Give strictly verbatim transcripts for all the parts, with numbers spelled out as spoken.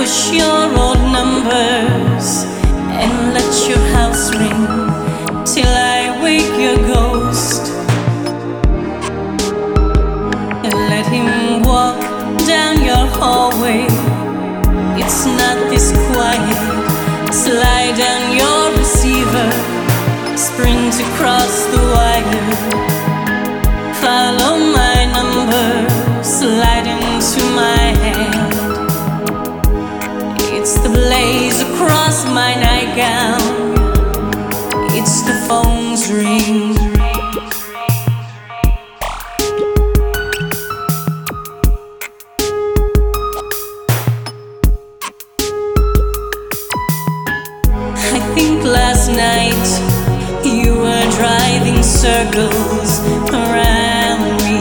push your old numbers and let your house ring till I wake your ghost. And let him walk down your hallway. It's not this quiet. Slide down your receiver, sprint across the wire. Follow my number, slide into my hand. It's the blaze across my nightgown. It's the phone's ring. I think last night you were driving circles around me.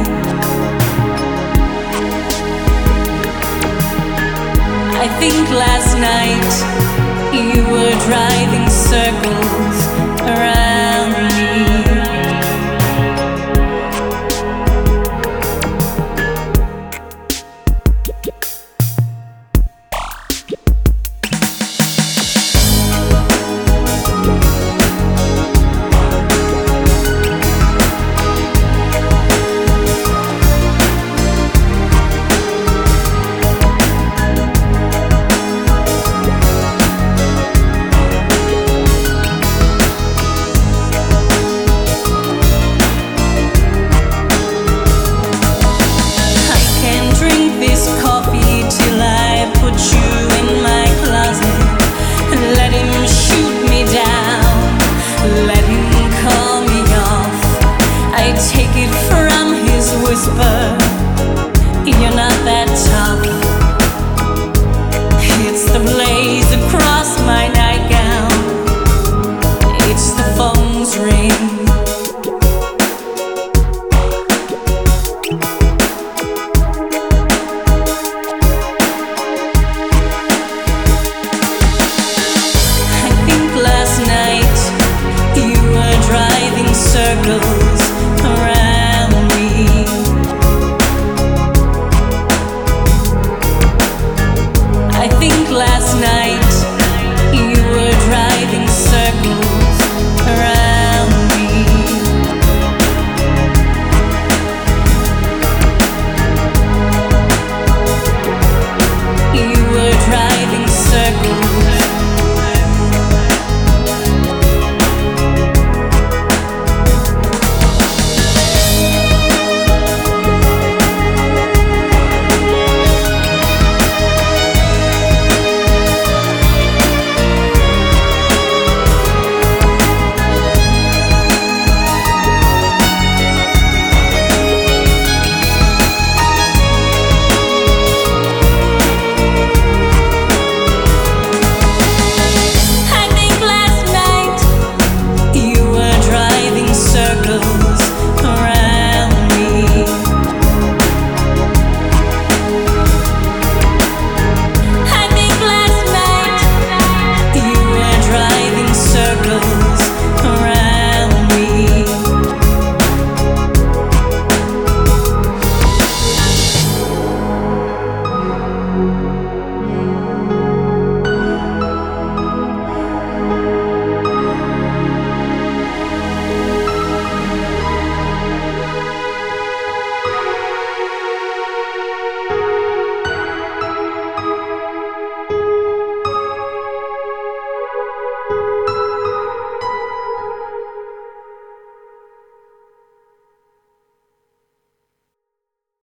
I think last night you were driving circles around